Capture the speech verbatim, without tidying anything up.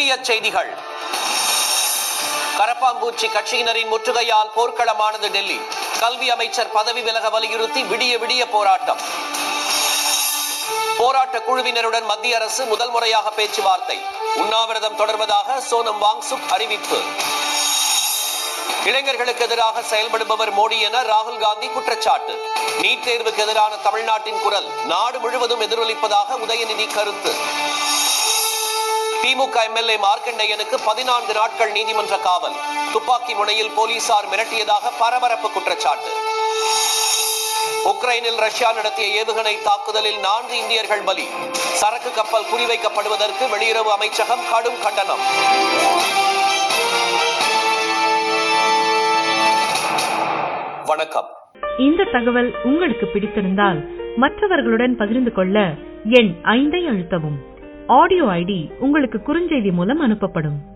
முக்கிய செய்திகள். கரப்பாம்பூச்சி கட்சியினரின் முற்றுகையால் போர்க்களமானது டெல்லி. கல்வி அமைச்சர் பதவி விலக வலியுறுத்தி விடிய விடிய போராட்டம். போராட்ட குழுவினருடன் மத்திய அரசு முதல் முறையாக பேச்சுவார்த்தை. உண்ணாவிரதம் தொடர்வதாக சோனம் வாங்சுக் அறிவிப்பு. இளைஞர்களுக்கு எதிராக செயல்படுபவர் மோடி என ராகுல் காந்தி குற்றச்சாட்டு. நீட் தேர்வுக்கு எதிரான தமிழ்நாட்டின் குரல் நாடு முழுவதும் எதிரொலிப்பதாக உதயநிதி கருத்து. திமுக எம்எல்ஏ மார்க்கண்டேயனுக்கு பதினான்கு நாட்கள் நீதிமன்ற காவல். துப்பாக்கி முனையில் போலீசார் மிரட்டியதாக பரபரப்பு குற்றச்சாட்டு. உக்ரைனில் ரஷ்யா நடத்திய ஏவுகணை தாக்குதலில் நான்கு இந்தியர்கள் பலி. சரக்கு கப்பல் குறிவைக்கப்படுவதற்கு வெளியுறவு அமைச்சகம் கடும் கண்டனம். வணக்கம். இந்த தகவல் உங்களுக்கு பிடித்திருந்தால் மற்றவர்களுடன் பகிர்ந்து கொள்ள எண் ஐந்தை அழுத்தவும். ஆடியோ ஐடி உங்களுக்கு குறுஞ்செய்தி மூலம் அனுப்பப்படும்.